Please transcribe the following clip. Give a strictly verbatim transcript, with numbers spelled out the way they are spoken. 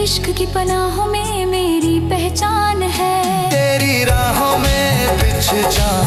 इश्क की पनाहों में मेरी पहचान है। तेरी राहों में बिछ जा